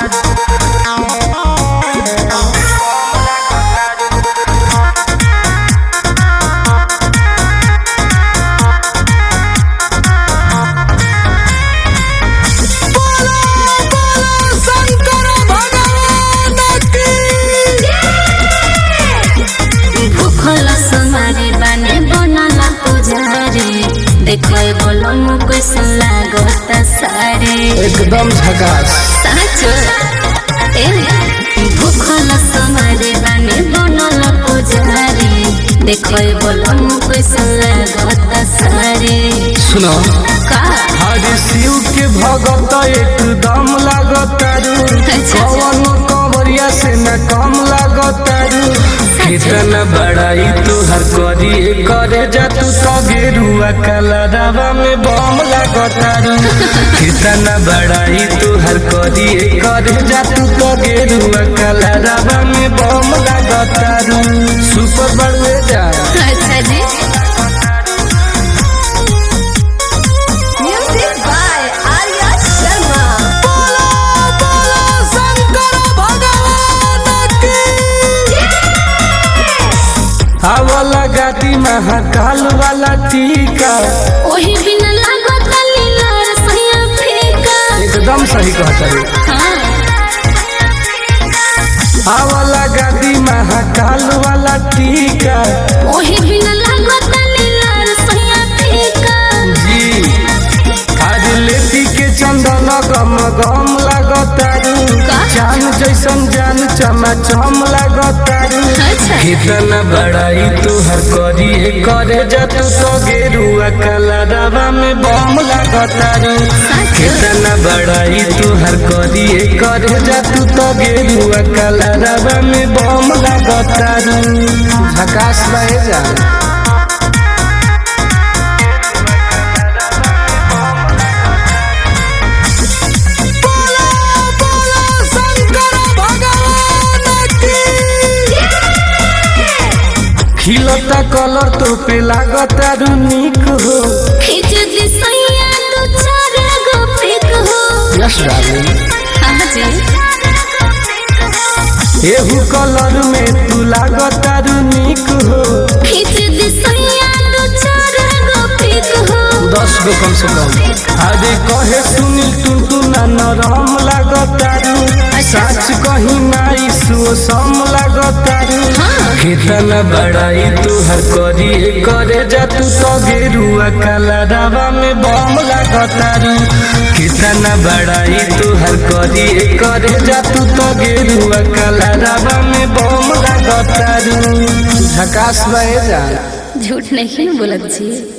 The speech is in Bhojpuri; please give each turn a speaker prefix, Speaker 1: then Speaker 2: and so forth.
Speaker 1: देखो बोलो कैसन लागता सारे
Speaker 2: एकदम झकास
Speaker 1: साचो भूखल समारे बाने बनल पुजारी देखो बोलो कैसन लागता सारे
Speaker 2: सुनो
Speaker 1: का
Speaker 2: हरे शिव के भगत एकदम लागतारू कवन कंवरिया से न कम लागतारू कितना बड़ाई तुहर करी करे जा तू तो गेरुआ कलरवा में बम लागतारू कितना बड़ाई तुहर करी करे जा तू तो गेरुआ कलरवा में बम लागतारू सुपर बढ़वे जा।
Speaker 1: अच्छा जी म्यूजिक बाय आर्या शर्मा
Speaker 2: वाला गाती महाकाल वाला टीका
Speaker 1: ओही बिना लागत लीला रसैया फेंका
Speaker 2: एकदम सही कहता है। वाला गाती महाकाल वाला टीका
Speaker 1: ओही बिना लागत लीला रसैया फेंका
Speaker 2: जी आज लेती के चंदन गम गम लागतारू जान जैसन जान चमाचम लागतारू कितना बड़ाई तुहर करी करे जा तू तो गेरुआ कलरवा में बम लागतारू कितना बड़ाई तुहर करी करे जा तू तो गेरुआ कलरवा में बम लागतारू झकास रहे जा। खिलता कलर तो पे लागता निक हो
Speaker 1: खींच दी सैया दो चार गो फेंक हो
Speaker 2: यस डार्लिंग
Speaker 1: हाँ जी
Speaker 2: एहू कलर में तू लागता निक हो
Speaker 1: खींच दी सैया दो चार गो फेंक हो
Speaker 2: 10 गो कम से कम अरे कहे सुनील टुनटु ना नरम लागता सच कहीं नाई सुसम लागता कितना बड़ाई तुहर करी करे जा तू तो गेरुआ कलरवा में बम लागतारू कितना बड़ाई तुहर करी करे जा तू तो गेरुआ कलरवा में बम लागतारू झकास रहे जा।
Speaker 1: झूठ नहीं बोलत जी।